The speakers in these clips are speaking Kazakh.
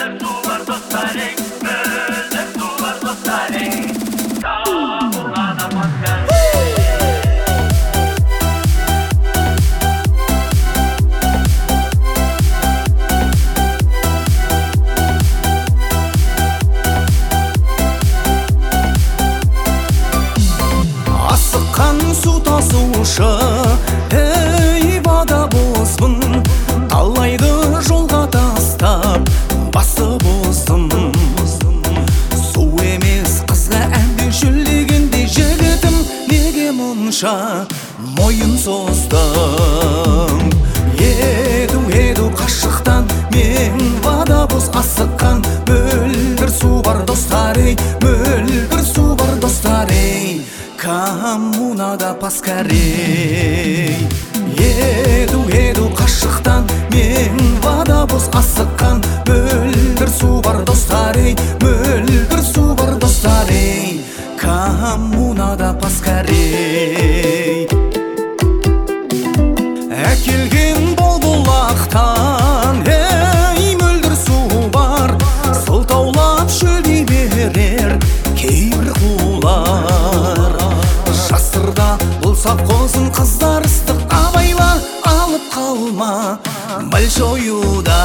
Mülder su var dostlar ey, mülder su var dostlar ey. Sağ bulana maskar. Асыққан су тасушы, ей бада бозбын, талайды жолға тастап, басы боздым. Су емес қызға әнде жүлдегенде жігітім, неге мұнша мойын создым? Еду қашықтан мен бада боз асыққан, мөлдір су бар достар ей, мөлдір су бар достар ей. Кому надо поскорей. Еду қашықтан мен водовоз асыққан, мөлдір су бар достар ей, мөлдір су бар достар ей. Кому надо поскорей. Әкелген бұлақтан, ей мөлдір су бар, сылтаулап шөлдей берер кейбір қулар. Жасырда болса қозын қыздар ыстық, абайла алып қалма большоюда.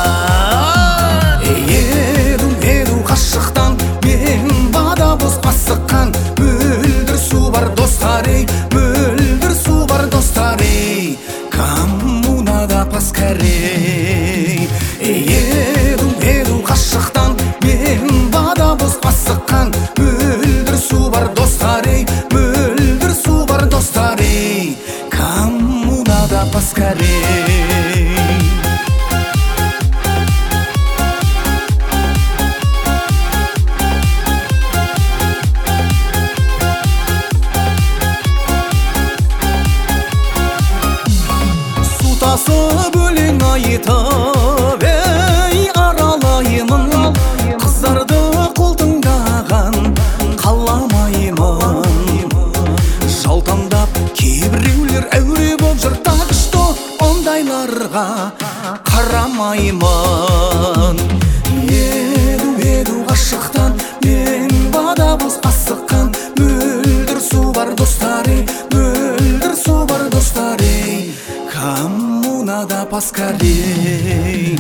Еду қашықтан мен водовоз асыққан, мөлдір су бар достар ей, мөлдір су бар достар ей. Кому надо поскорей. Еду қашықтан мен водовоз асыққан, мөлдір су бар достар ей, мөлдір су бар достар ей. Кому надо поскорей. Су тасып өлең айтып, ей аралаймын, қыздарды қолтыңдаған қаламаймын. Жалтаңдап кейбіреулер әуре боп жүр, так что ондайларға қарамаймын. Еду қашықтан мен водовоз асыққан, мөлдір су бар достар ей, мөлдір су бар достар ей. Кому надо поскорей.